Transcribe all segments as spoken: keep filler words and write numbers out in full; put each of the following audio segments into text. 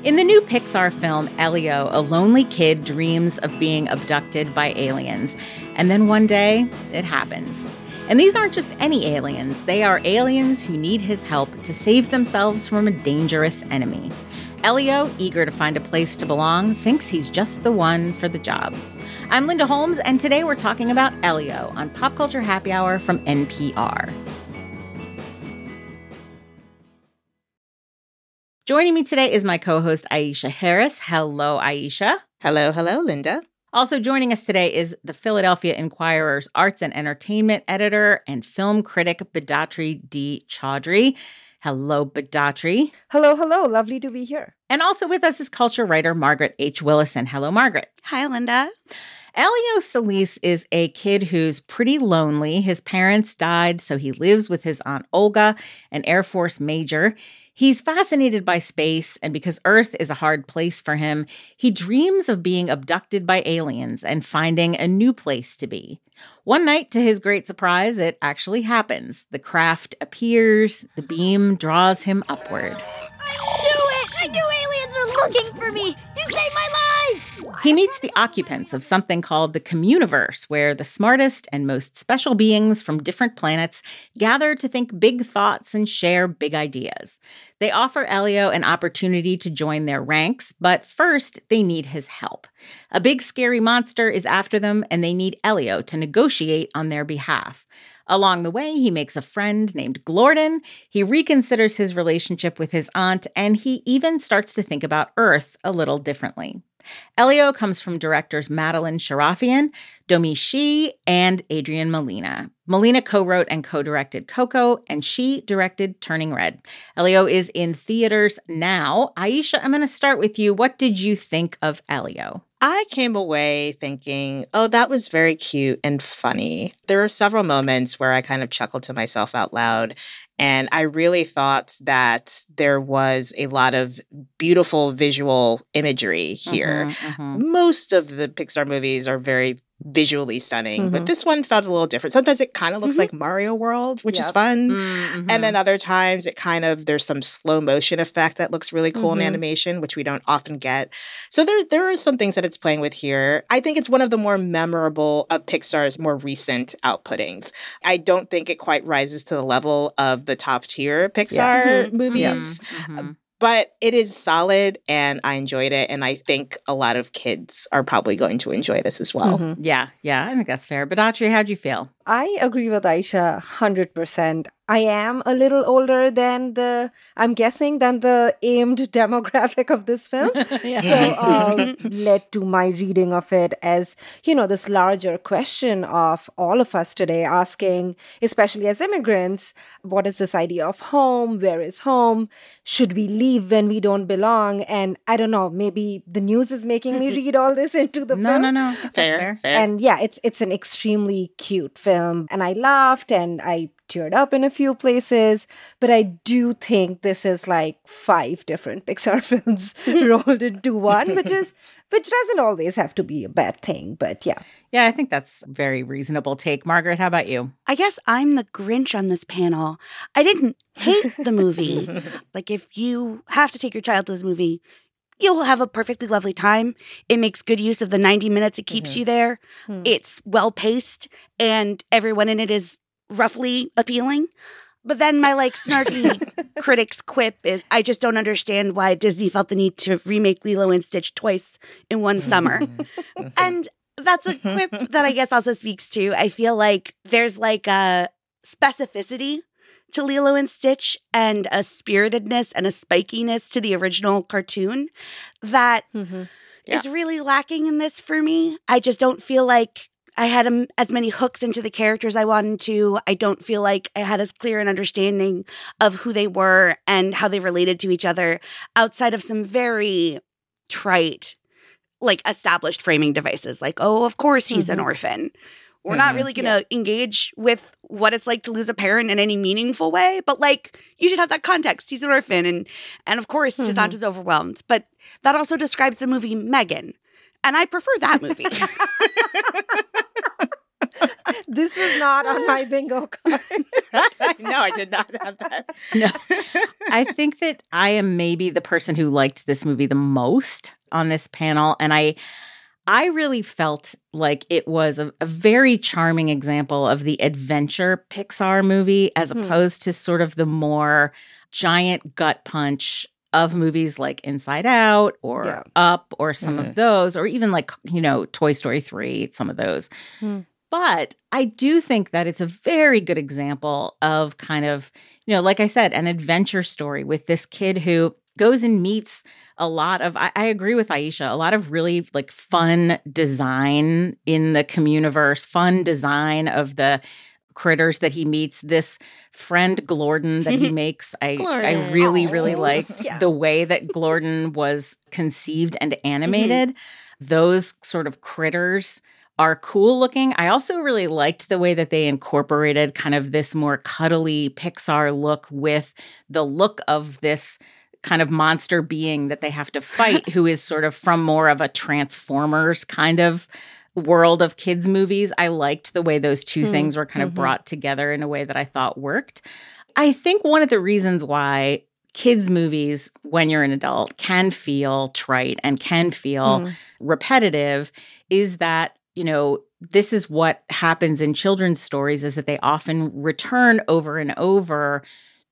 In the new Pixar film, Elio, a lonely kid dreams of being abducted by aliens. And then one day, it happens. And these aren't just any aliens. They are aliens who need his help to save themselves from a dangerous enemy. Elio, eager to find a place to belong, thinks he's just the one for the job. I'm Linda Holmes, and today we're talking about Elio on Pop Culture Happy Hour from N P R. Joining me today is my co-host, Aisha Harris. Hello, Aisha. Hello, hello, Linda. Also joining us today is the Philadelphia Inquirer's arts and entertainment editor and film critic, Bidatri D. Chaudhry. Hello, Bidatri. Hello, hello. Lovely to be here. And also with us is culture writer Margaret H. Willison. Hello, Margaret. Hi, Linda. Elio Solis is a kid who's pretty lonely. His parents died, so he lives with his Aunt Olga, an Air Force major. He's fascinated by space, and because Earth is a hard place for him, he dreams of being abducted by aliens and finding a new place to be. One night, to his great surprise, it actually happens. The craft appears, the beam draws him upward. I knew it! I knew aliens were looking for me! You saved my life! He meets the occupants of something called the Communiverse, where the smartest and most special beings from different planets gather to think big thoughts and share big ideas. They offer Elio an opportunity to join their ranks, but first they need his help. A big scary monster is after them, and they need Elio to negotiate on their behalf. Along the way, he makes a friend named Glorden, he reconsiders his relationship with his aunt, and he even starts to think about Earth a little differently. Elio comes from directors Madeline Sharafian, Domi Shi, and Adrian Molina. Molina co-wrote and co-directed Coco, and Shi directed Turning Red. Elio is in theaters now. Aisha, I'm going to start with you. What did you think of Elio? I came away thinking, oh, that was very cute and funny. There were several moments where I kind of chuckled to myself out loud. And I really thought that there was a lot of beautiful visual imagery here. Mm-hmm, mm-hmm. Most of the Pixar movies are very visually stunning, mm-hmm. but this one felt a little different. Sometimes it kind of looks mm-hmm. like Mario World, which yep. is fun. Mm-hmm. And then other times it kind of, there's some slow motion effect that looks really cool mm-hmm. in animation, which we don't often get. So there, there are some things that it's playing with here. I think it's one of the more memorable of Pixar's more recent outputtings. I don't think it quite rises to the level of the top tier Pixar yeah. mm-hmm. movies. Mm-hmm. But it is solid, and I enjoyed it, and I think a lot of kids are probably going to enjoy this as well. Mm-hmm. Yeah, yeah, I think that's fair. But Audrey, how'd you feel? I agree with Aisha one hundred percent. I am a little older than the, I'm guessing, than the aimed demographic of this film. yeah. So uh, led to my reading of it as, you know, this larger question of all of us today asking, especially as immigrants, what is this idea of home? Where is home? Should we leave when we don't belong? And I don't know, maybe the news is making me read all this into the no, film. No, no, no. Fair, fair. fair. And yeah, it's it's an extremely cute film. And I laughed and I teared up in a few places, but I do think this is like five different Pixar films rolled into one, which is which doesn't always have to be a bad thing, but yeah. Yeah, I think that's a very reasonable take. Margaret, how about you? I guess I'm the Grinch on this panel. I didn't hate the movie. Like, if you have to take your child to this movie, you'll have a perfectly lovely time. It makes good use of the ninety minutes it keeps mm-hmm. you there. Mm-hmm. It's well-paced, and everyone in it is roughly appealing. But then my like snarky critic's quip is, I just don't understand why Disney felt the need to remake Lilo and Stitch twice in one summer. And that's a quip that I guess also speaks to, I feel like there's like a specificity to Lilo and Stitch and a spiritedness and a spikiness to the original cartoon that mm-hmm. yeah. is really lacking in this for me. I just don't feel like I had um, as many hooks into the characters I wanted to. I don't feel like I had as clear an understanding of who they were and how they related to each other outside of some very trite, like established framing devices. Like, oh, of course he's mm-hmm. an orphan. We're mm-hmm. not really going to yeah. engage with what it's like to lose a parent in any meaningful way. But like, you should have that context. He's an orphan. And, and of course, mm-hmm. his aunt is overwhelmed. But that also describes the movie Megan. And I prefer that movie. This is not on my bingo card. No, I did not have that. No. I think that I am maybe the person who liked this movie the most on this panel. And I I really felt like it was a, a very charming example of the adventure Pixar movie as Hmm. opposed to sort of the more giant gut punch of movies like Inside Out or Yeah. Up or some Mhm. of those, or even like, you know, Toy Story three, some of those. Hmm. But I do think that it's a very good example of kind of, you know, like I said, an adventure story with this kid who goes and meets a lot of, I, I agree with Aisha, a lot of really like fun design in the Communiverse, fun design of the critters that he meets. This friend Glorden that he makes, I, I Glorden. really, really Aw. liked Yeah. the way that Glorden was conceived and animated. Those sort of critters are cool looking. I also really liked the way that they incorporated kind of this more cuddly Pixar look with the look of this kind of monster being that they have to fight, who is sort of from more of a Transformers kind of world of kids movies. I liked the way those two Mm, things were kind of mhm. brought together in a way that I thought worked. I think one of the reasons why kids movies, when you're an adult, can feel trite and can feel Mm. repetitive is that, you know, this is what happens in children's stories, is that they often return over and over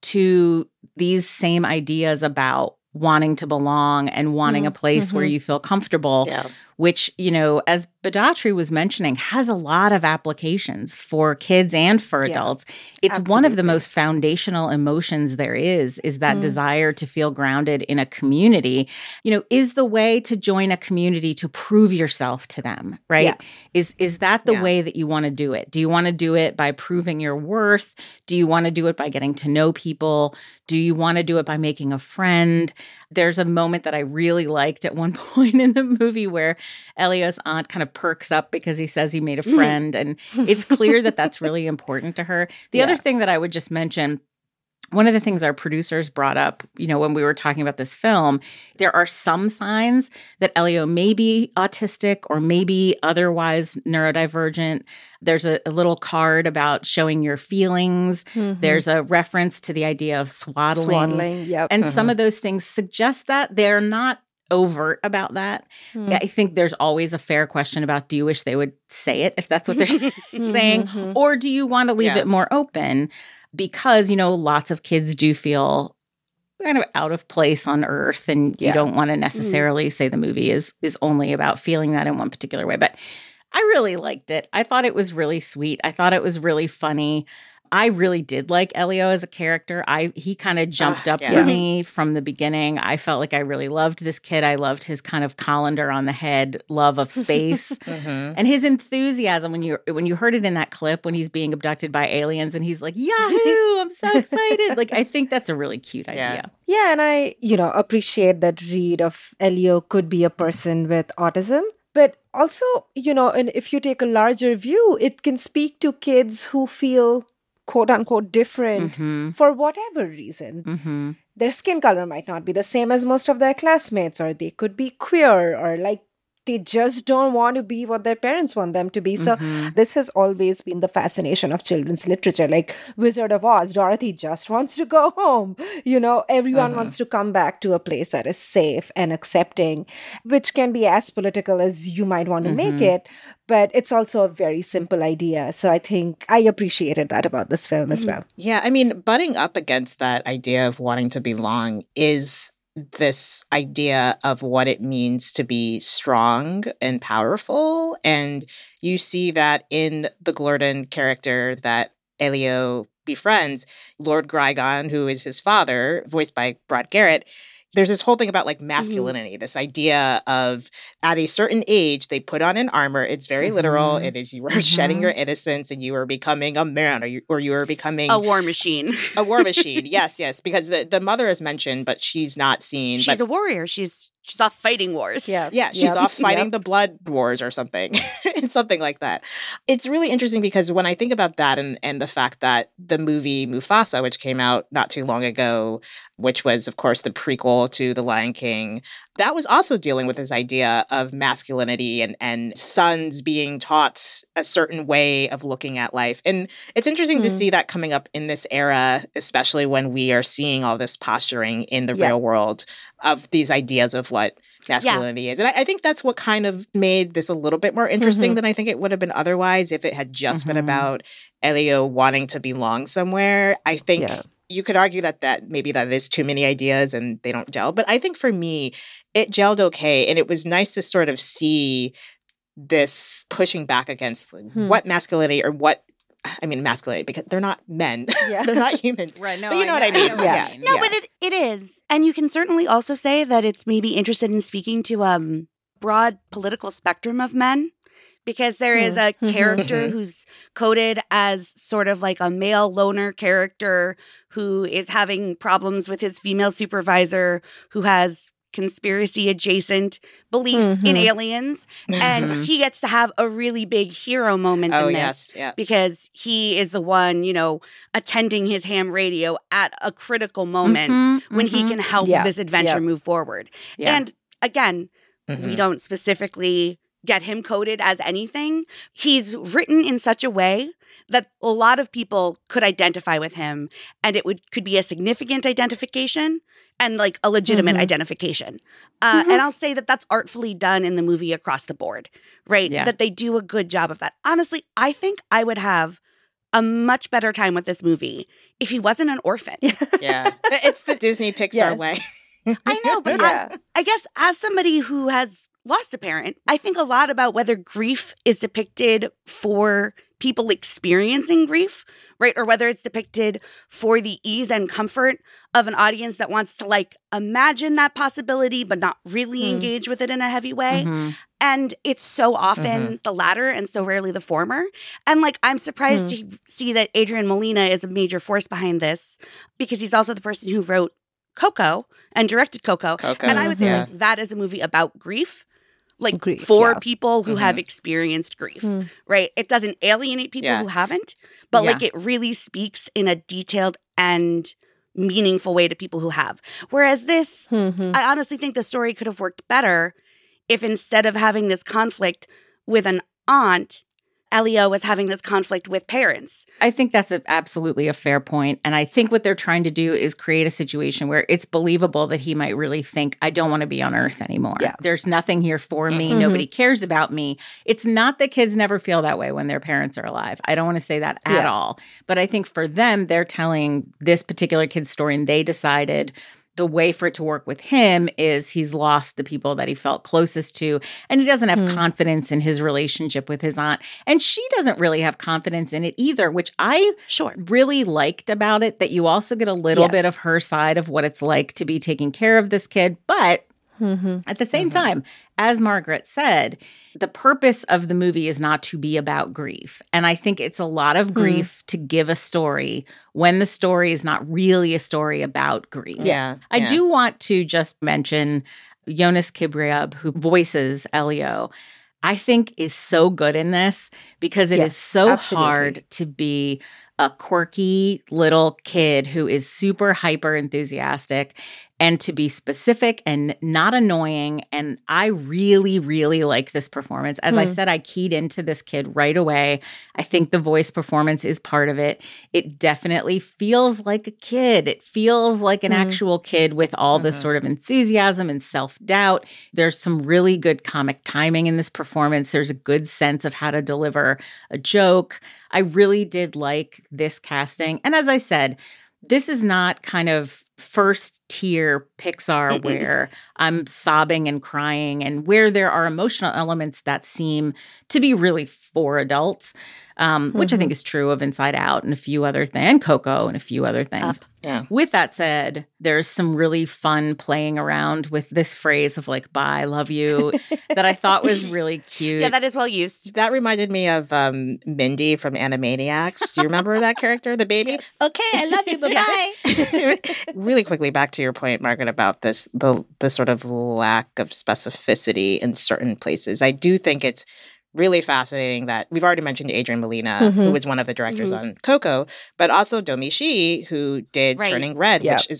to these same ideas about wanting to belong and wanting a Mm, place where mhm. you feel comfortable, Yeah. which, you know, as Badatri was mentioning, has a lot of applications for kids and for Yeah, adults. It's one of the absolutely. most foundational emotions there is, is that Mm. desire to feel grounded in a community. You know, is the way to join a community to prove yourself to them, right? Yeah. Is is that the Yeah. way that you want to do it? Do you want to do it by proving your worth? Do you want to do it by getting to know people? Do you want to do it by making a friend? There's a moment that I really liked at one point in the movie where Elio's aunt kind of perks up because he says he made a friend. And it's clear that that's really important to her. The Yeah. other thing that I would just mention, one of the things our producers brought up, you know, when we were talking about this film, there are some signs that Elio may be autistic or maybe otherwise neurodivergent. There's a, a little card about showing your feelings. Mhm. There's a reference to the idea of swaddling. Swaddling. Yep. And some of those things suggest that they're not overt about that. Mm. I think there's always a fair question about, do you wish they would say it if that's what they're saying? Mhm. Or do you want to leave Yeah. it more open? Because, you know, lots of kids do feel kind of out of place on Earth, and you Yeah. don't want to necessarily say the movie is is only about feeling that in one particular way. But I really liked it. I thought it was really sweet. I thought it was really funny. I really did like Elio as a character. I he kind of jumped Ah, up yeah. for me from the beginning. I felt like I really loved this kid. I loved his kind of colander on the head love of space. Mhm. And his enthusiasm when you when you heard it in that clip when he's being abducted by aliens and he's like, Yahoo, I'm so excited. Like, I think that's a really cute idea. Yeah. Yeah, and I, you know, appreciate that read of Elio could be a person with autism. But also, you know, and if you take a larger view, it can speak to kids who feel quote unquote different Mhm. for whatever reason. Mm-hmm. Their skin color might not be the same as most of their classmates, or they could be queer, or like they just don't want to be what their parents want them to be. So Mhm. this has always been the fascination of children's literature. Like Wizard of Oz, Dorothy just wants to go home. You know, everyone Mhm. wants to come back to a place that is safe and accepting, which can be as political as you might want to make Mhm. it. But it's also a very simple idea. So I think I appreciated that about this film as well. Yeah, I mean, butting up against that idea of wanting to belong is this idea of what it means to be strong and powerful. And you see that in the Glorden character that Elio befriends, Lord Grygon, who is his father, voiced by Brad Garrett. There's this whole thing about like masculinity, mm-hmm. this idea of at a certain age, they put on an armor. It's very mm-hmm. literal. It is you are mm-hmm. shedding your innocence and you are becoming a man, or you, or you are becoming a war machine. A war machine. Yes, yes. Because the, the mother is mentioned, but she's not seen. She's but, a warrior. She's she's off fighting wars. Yeah. Yeah, she's yep. off fighting yep. the blood wars or something. It's something like that. It's really interesting because when I think about that and, and the fact that the movie Mufasa, which came out not too long ago, which was, of course, the prequel to The Lion King, that was also dealing with this idea of masculinity and, and sons being taught a certain way of looking at life. And it's interesting mm. to see that coming up in this era, especially when we are seeing all this posturing in the yeah. real world of these ideas of what masculinity yeah. is. And I, I think that's what kind of made this a little bit more interesting mm-hmm. than I think it would have been otherwise if it had just mm-hmm. been about Elio wanting to belong somewhere. I think... Yeah. You could argue that, that maybe that is too many ideas and they don't gel. But I think for me, it gelled okay. And it was nice to sort of see this pushing back against like, hmm. what masculinity or what, I mean, masculinity, because they're not men. Yeah. They're not humans. Right. No, but you know, know what I mean. I know yeah. I mean. No, yeah. but it, it is. And you can certainly also say that it's maybe interested in speaking to a um, broad political spectrum of men. Because there is a character who's coded as sort of like a male loner character who is having problems with his female supervisor who has conspiracy adjacent belief mm-hmm. in aliens. And he gets to have a really big hero moment oh, in this yes, yeah. because he is the one, you know, attending his ham radio at a critical moment mm-hmm, when mm-hmm. he can help yeah. this adventure yeah. move forward. Yeah. And again, mm-hmm. we don't specifically get him coded as anything. He's written in such a way that a lot of people could identify with him, and it would could be a significant identification and like a legitimate mm-hmm. identification. Uh, mm-hmm. And I'll say that that's artfully done in the movie across the board, right? Yeah. That they do a good job of that. Honestly, I think I would have a much better time with this movie if he wasn't an orphan. Yeah. It's the Disney Pixar yes. way. I know, but yeah. I, I guess as somebody who has lost a parent, I think a lot about whether grief is depicted for people experiencing grief, right? Or whether it's depicted for the ease and comfort of an audience that wants to like imagine that possibility, but not really mm. engage with it in a heavy way. Mm-hmm. And it's so often mm-hmm. the latter and so rarely the former. And like, I'm surprised mm. to see that Adrian Molina is a major force behind this because he's also the person who wrote Coco and directed Coco. Coco. And I would say yeah. like that is a movie about grief, like grief, for yeah. people who mm-hmm. have experienced grief, mm. right? It doesn't alienate people yeah. who haven't, but yeah. like it really speaks in a detailed and meaningful way to people who have. Whereas this, mm-hmm. I honestly think the story could have worked better if instead of having this conflict with an aunt, Elio was having this conflict with parents. I think that's a, absolutely a fair point. And I think what they're trying to do is create a situation where it's believable that he might really think, I don't want to be on Earth anymore. Yeah. There's nothing here for me. Mm-hmm. Nobody cares about me. It's not that kids never feel that way when their parents are alive. I don't want to say that at Yeah. all. But I think for them, they're telling this particular kid's story and they decided the way for it to work with him is he's lost the people that he felt closest to, and he doesn't have mm. confidence in his relationship with his aunt. And she doesn't really have confidence in it either, which I sure. really liked about it, that you also get a little yes. bit of her side of what it's like to be taking care of this kid. But mm-hmm. at the same mm-hmm. time, as Margaret said, the purpose of the movie is not to be about grief. And I think it's a lot of grief mm. to give a story when the story is not really a story about grief. Yeah. I yeah. do want to just mention Jonas Kibriab, who voices Elio, I think is so good in this because it yes, is so absolutely. hard to be a quirky little kid who is super hyper enthusiastic and to be specific and not annoying. And I really, really like this performance. As hmm. I said, I keyed into this kid right away. I think the voice performance is part of it. It definitely feels like a kid. It feels like an hmm. actual kid with all mm-hmm. this sort of enthusiasm and self-doubt. There's some really good comic timing in this performance. There's a good sense of how to deliver a joke. I really did like this casting. And as I said, this is not kind of first tier Pixar where I'm sobbing and crying and where there are emotional elements that seem to be really for adults, um, mm-hmm. which I think is true of Inside Out and a few other things, and Coco and a few other things. Up. Yeah. With that said, there's some really fun playing around with this phrase of like, bye, love you, that I thought was really cute. Yeah, that is well used. That reminded me of um, Mindy from Animaniacs. Do you remember that character, the baby? Yes. Okay, I love you, bye-bye. Really quickly, back to your point, Margaret, about this, the the sort of lack of specificity in certain places. I do think it's really fascinating that we've already mentioned Adrian Molina, mm-hmm. who was one of the directors mm-hmm. on Coco, but also Domi Shi, who did right. Turning Red, yep. which is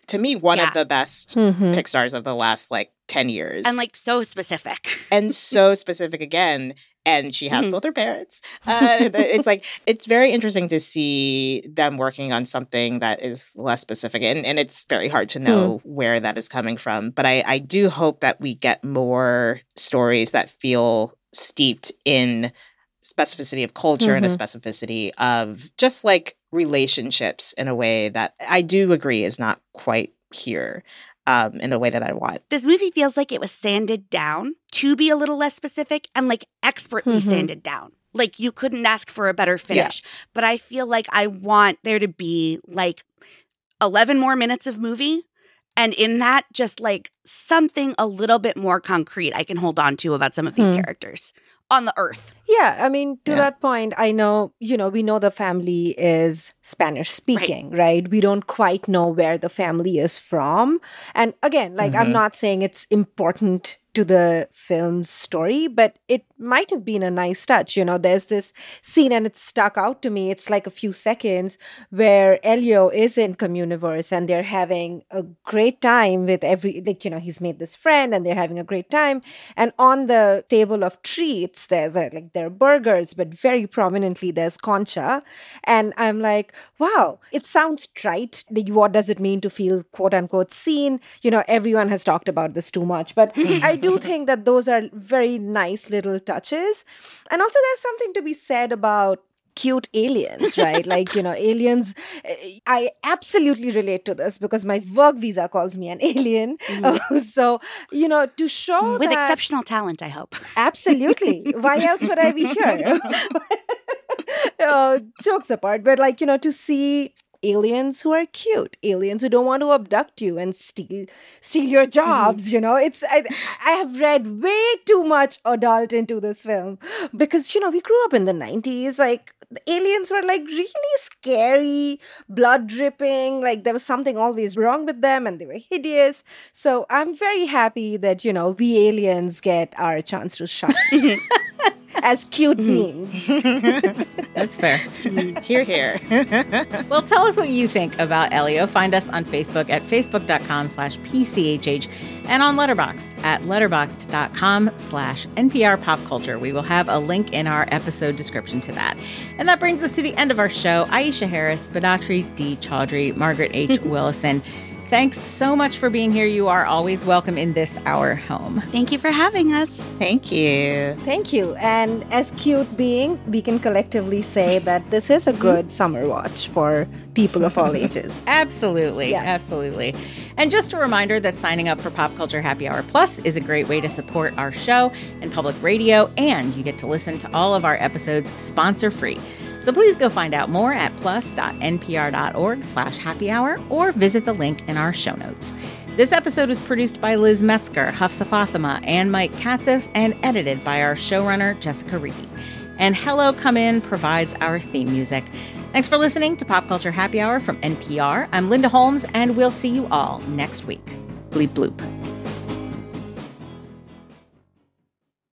to me, one Yeah. of the best Mhm. Pixars of the last like ten years. And like so specific. and so specific again. And she has Mhm. both her parents. Uh, it's like, it's very interesting to see them working on something that is less specific. And, and it's very hard to know where that is coming from. But I, I do hope that we get more stories that feel steeped in specificity of culture and a specificity of just like relationships in a way that I do agree is not quite here. Um, in a way that I want. This movie feels like it was sanded down to be a little less specific and like expertly Mhm. sanded down. Like you couldn't ask for a better finish. But I feel like I want there to be like eleven more minutes of movie. And in that, just like something a little bit more concrete I can hold on to about some of these Hmm. characters on the earth. Yeah, I mean, to Yeah. that point, I know, you know, we know the family is Spanish speaking, right. right? We don't quite know where the family is from. And again, like, I'm Mhm. not saying it's important to the film's story, but it might have been a nice touch. You know, there's this scene and it stuck out to me. It's like a few seconds where Elio is in Communiverse and they're having a great time with every, like, you know, he's made this friend and they're having a great time. And on the table of treats, there's uh, like, there are burgers, but very prominently there's concha. And I'm like, wow, it sounds trite. Like, what does it mean to feel quote unquote seen? You know, everyone has talked about this too much, but I do think that those are very nice little touches. And also there's something to be said about cute aliens, right? Like, you know, aliens, eh, I absolutely relate to this because my work visa calls me an alien. Uh, so, you know, to show With that, exceptional talent, I hope. absolutely. Why else would I be here? uh, jokes apart, but like, you know, to see aliens who are cute, aliens who don't want to abduct you and steal steal your jobs, mm-hmm. you know, it's I, I have read way too much adult into this film because, you know, we grew up in the nineties, like the aliens were like really scary, blood dripping, like there was something always wrong with them and they were hideous. So I'm very happy that, you know, we aliens get our chance to shine as cute beings. That's fair. Hear, hear. Well, tell us what you think about Elio. Find us on Facebook at facebook.com slash PCHH and on Letterboxd at letterboxd.com slash NPR Pop Culture. We will have a link in our episode description to that. And that brings us to the end of our show. Aisha Harris, Bonacri D. Chaudhry, Margaret H. Willison. Thanks so much for being here. You are always welcome in this our home. Thank you for having us. Thank you. Thank you. And as cute beings, we can collectively say that this is a good summer watch for people of all ages. Absolutely. Yeah. Absolutely. And just a reminder that signing up for Pop Culture Happy Hour Plus is a great way to support our show and public radio, and you get to listen to all of our episodes sponsor-free. So please go find out more at plus.npr.org slash happy hour or visit the link in our show notes. This episode was produced by Liz Metzger, Hafsa Fatima, and Mike Katzif, and edited by our showrunner, Jessica Reedy. And Hello Come In provides our theme music. Thanks for listening to Pop Culture Happy Hour from N P R. I'm Linda Holmes, and we'll see you all next week. Bleep bloop.